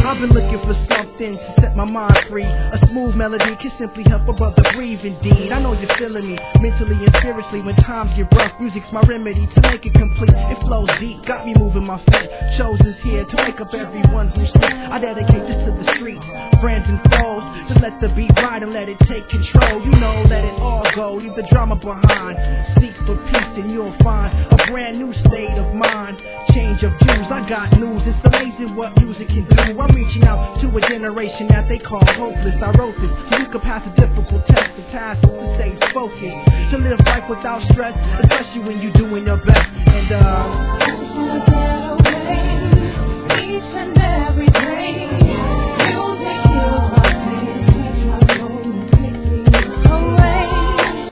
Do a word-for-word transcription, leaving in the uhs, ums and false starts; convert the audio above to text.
I've been looking for something to set my mind free. A smooth melody can simply help a brother breathe indeed. I know you're feeling me, mentally and spiritually. When times get rough, music's my remedy to make it complete. It flows deep, got me moving my feet. Chosen's here to wake up everyone who sleeps. I dedicate this to the streets, friends and foes. Just let the beat ride and let it take control. You know, let it all go, leave the drama behind. Seek for peace and you'll find a brand new state of mind. Change of views, I got news. It's amazing what music can do. I'm reaching out to a generation that they call hopeless. I wrote this so you could pass a difficult test. The task is to stay focused, to live life without stress, especially when you're doing your best.